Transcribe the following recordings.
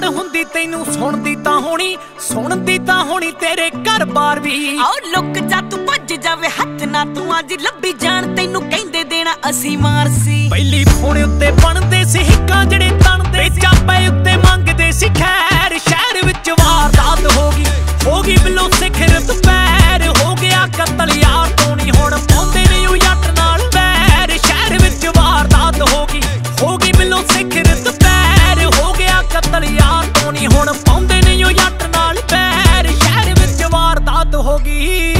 ਹੁੰਦੀ ਤੈਨੂੰ ਸੁਣਦੀ ਤਾਂ ਹੋਣੀ ਤੇਰੇ ਘਰ ਬਾਰ ਵੀ। ਆਓ ਲੁੱਕ ਜਾ ਤੂੰ ਭੱਜ ਜਾਵੇ ਹੱਥ ਨਾ ਤੂੰ ਅੱਜ ਲੱਭੀ ਜਾਣ ਤੈਨੂੰ ਕਹਿੰਦੇ ਦੇਣਾ ਅਸੀਂ ਮਾਰ ਸੀ। ਪਹਿਲੀ ਫੋਨ ਉੱਤੇ ਬਣਦੇ ਸੀ ਹਿੱਕਾਂ ਜਿਹੜੇ ਤਣਦੇ ਸੀ, ਚਾਪੇ ਉੱਤੇ ਮੰਗਦੇ ਸੀ ਖੈਰ। ਸ਼ਹਿਰ ਵਿੱਚ ਵਾਰਦਾਤ ਹੋ ਗਈ ਬਿੱਲੋ ਸਿਖਰ ਦੁਪਹਿਰ। ਹੋ ਗਿਆ ਕਤਲ ਯਾਰ ਤੋਂ ਨੀ ਹੁਣ ਪਾਉਂਦੇ ਨੇ ਉਹ ਜੱਟ ਨਾਲ ਵੈਰ। ਸ਼ਹਿਰ ਵਿੱਚ ਵਾਰਦਾਤ ਹੋ ਗਈ ਬਿੱਲੋ ਸਿਖਰ ਦੁਪਹਿਰ। ਹੋ ਗਿਆ ਕਤਲ ਯਾਰ ਤੋਂ ਨੀ ਹੁਣ ਪਾਉਂਦੇ ਨੇ ਉਹ ਜੱਟ ਨਾਲ ਵੈਰ। ਸ਼ਹਿਰ ਵਿੱਚ ਵਾਰਦਾਤ ਹੋ ਗਈ।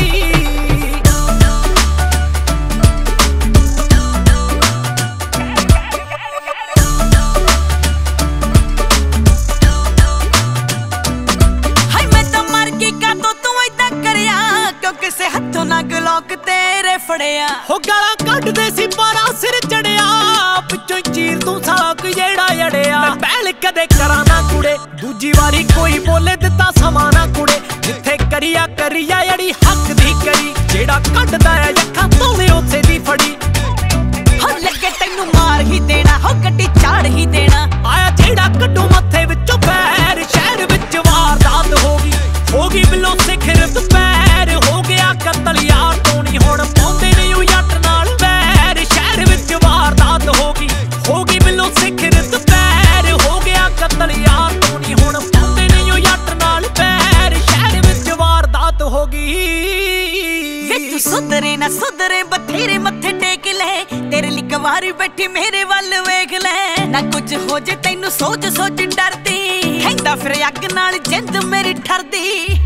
ਕਿਸੇ ਹੱਥੋਂ ਨਾ ਗਲੋਕ ਤੇਰੇ ਫੜਿਆ ਹੋ ਗਾਲਾਂ ਕੱਢਦੇ ਸੀ ਪਾਰਾ ਸਿਰ ਚੜਿਆ। ਪਿੱਛੋਂ ਚੀਰ ਤੂੰ ਸਾਕ ਜਿਹੜਾ ਅੜਿਆ। ਮੈਂ ਪਹਿਲ ਕਦੇ ਕਰਾਂ ਨਾ ਕੁੜੇ ਦੂਜੀ ਵਾਰੀ ਕੋਈ ਬੋਲੇ ਦਿੱਤਾ ਸਮਾਂ ਨਾ ਕੁੜੇ। ਜਿੱਥੇ ਕਰੀਆ ਅੜੀ ਹੱਕ ਦੀ ਕਰੀ। ਜਿਹੜਾ ਕੱਢਦਾ ਆ ਅੱਖਾਂ ਧੋਲੇ ਉਸੇ ਦੀ ਫੜੀ। ਹੋ ਲੱਗੇ ਤੈਨੂੰ ਮਾਰ ਹੀ ਦੇਣਾ ਹੋ ਗੱਡੀ ਚਾੜ ਹੀ ਦੇਣਾ। ਆਇਆ ਜਿਹੜਾ ਕੱਢੂ ਮੱਥੇ ਵਿੱਚੋਂ ਪੈਰ। ਸ਼ਹਿਰ ਵਿੱਚ ਵਾਰਦਾਤ ਹੋ ਗਈ ਬਿੱਲੋ ਸਿਖਰ ਦੁਪਹਿਰ। ਹੋ ਗਿਆ ਕਤਲ ਯਾਰ ਤੋਂ ਨੀ ਹੁਣ ਪਾਉਂਦੇ ਨੇ ਉਹ ਜੱਟ ਨਾਲ ਵੈਰ। ਸ਼ਹਿਰ ਵਿੱਚ ਵਾਰਦਾਤ ਹੋ ਗਈ ਬਿੱਲੋ ਸਿਖਰ ਦੁਪਹਿਰ। ਹੋ ਗਿਆ ਕਤਲ ਯਾਰ ਤੋਂ ਨੀ ਹੁਣ ਪਾਉਂਦੇ ਨੇ ਉਹ ਜੱਟ ਨਾਲ ਵੈਰ। ਸ਼ਹਿਰ ਵਿੱਚ ਵਾਰਦਾਤ ਹੋ ਗਈ। ਵੇ ਤੂੰ ਸੁਧਰੇ ਨਾ ਸੁਧਰੇ ਬਥੇਰੇ ਮੱਥੇ ਟੇਕ ਲੈ। ਤੇਰੇ ਲਈ ਕਵਾਰੀ ਬੈਠੀ ਮੇਰੇ ਵੱਲ ਵੇਖ ਲੈ। ਨਾ ਕੁਝ ਹੋ ਜੇ ਤੈਨੂੰ ਸੋਚ ਡਰਦੀ। ਕਹਿੰਦਾ ਫਿਰ ਅੱਗ ਨਾਲ ਜਿੰਦ ਮੇਰੀ ਠਰਦੀ।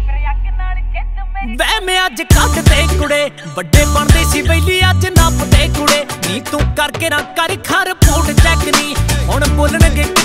ਵਹਿਮ ਅੱਜ ਕੱਢਦੇ ਕੁੜੇ ਵੱਡੇ ਬਣਦੇ ਸੀ ਬੈਲੀ ਅੱਜ ਨੱਪਦੇ ਕੁੜੇ। ਨੀ ਤੂੰ ਕਰਕੇ ਨਾ ਕਰ ਖਰ ਫੂਟ ਚੈੱਕ ਨੀ ਹੁਣ ਬੋਲਣਗੇ